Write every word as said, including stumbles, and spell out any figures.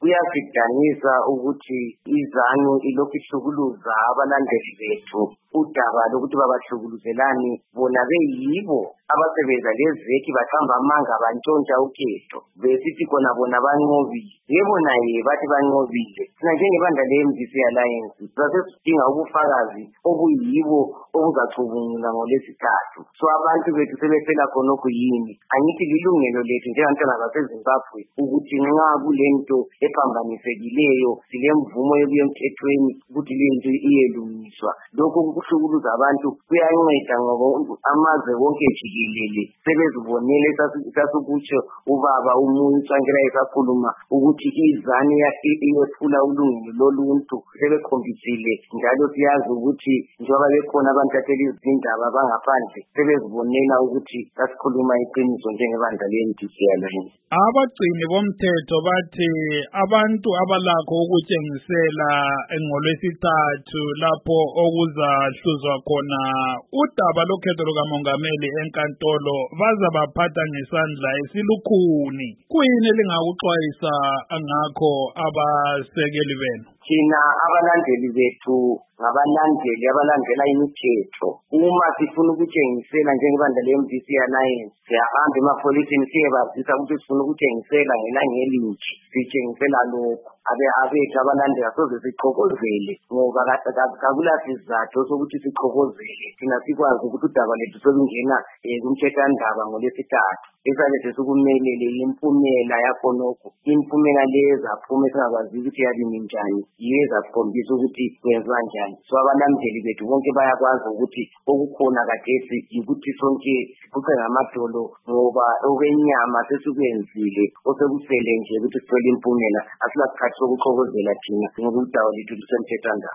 Kuyasidanisa ukuthi izanu ilokhu ihlukuluza abalandeli bethu udaba lokuthi babahlukuluzelani bona beyibo abasebenza lezeki bahamba amanga bantshontsha ukhetho besithi khona bona banqobile. Yebo naye bathi banqobile. Thina njengebandla le-M D C Alliance sasesidinga ubufakazi obuyibo obuzachubungula ngolwesithathu. So abantu bethu sebefela khonokho yini? Angithi lilungelo lethu njengabantwana baseZimbabwe ukuthi nxa kulento ephambanisekileyo silemvumo yokuya emthethweni ukuthi lento iyelungiswa. Lokho kuhlukuluza abantu kuyanceda ngoba amazwe wonke jikelele sebezibonele sasukutsho ubaba umuntu Tsvangirai esakhuluma ukuthi izanu iyephula ulungelo loluntu sebekhombisile njalo siyazi ukuthi njengoba bekhona abantatheli izindaba bangaphandle sebezibonela ukuthi sasikhuluma iqiniso njengebandla le-M D C Alliance. Abagcini bomthetho bathi abantu abalakho ukutshengisela ngolwesithathu lapho okuzahluzwa khona udaba lokhetho lukamongameli enkantolo bazabaphatha ngesandla esilukhuni. Kuyini elingakuxwayisa ngakho abasekeli benu? Thina abalandeli bethu ngabalandeli abalandela imithetho. Uma sifuna ukutshengisela njengebandla le-M D C Alliance siyahamba emapholiseni siyebazisa ukuthi sifuna ukutshengisela ngelanga elinje, sitshengisela lokho. Abe abethu abalandeli soze sichokozele ngoba kakula sizathu sokuthi sichokozele. Thina sikwazi ukuthi udaba lethu solungena kumthethwandaba ngolwesithathu. Esabe sesikumelele impumela yakhonokho. Impumela leza phuma esingakwazi ukuthi yalimi njani. Yeza sikhombisa ukuthi kwenziwa njani. So abalandeli bethu bonke bayakwazi ukuthi okukhona kathesi yikuthi sonke siquqe ngamadolo ngoba okwenyama sesikwenzile osekusele nje ukuthi sithole impumela. Asilasikhathi sokuchokozela thina ngoba udaba lethu lusemthethwandaba.